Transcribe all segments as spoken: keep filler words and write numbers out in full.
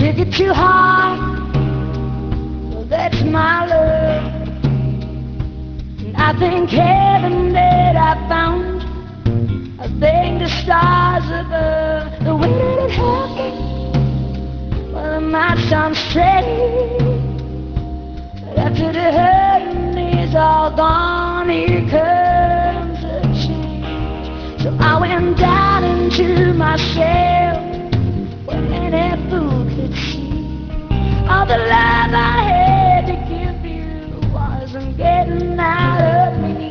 took it too hard. Well, that's my love. And I thank heaven that I found. I thank the stars above. The way that it happened, well, it might sound strange, but after the hurting is all gone, here comes a change. So I went down into myself, where any fool could see. All the love I had to give you wasn't getting out of me.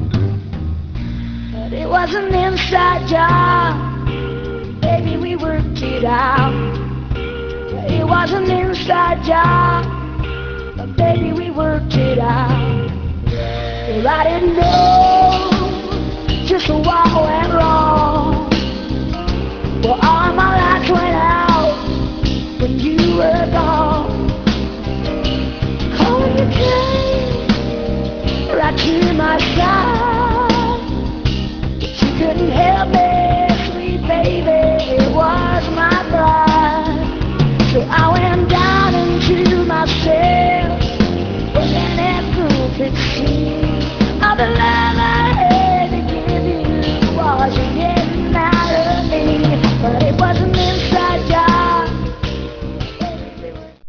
But it was an inside job, baby, we worked it out. It was an inside job, but baby, we worked it out. Well, I didn't know just what went wrong. Well, all my lights went out when you were gone. Calling you came right to my side, but you couldn't help me, sweet baby, it was my pride. So I went down into myself, but then that fool could see all the love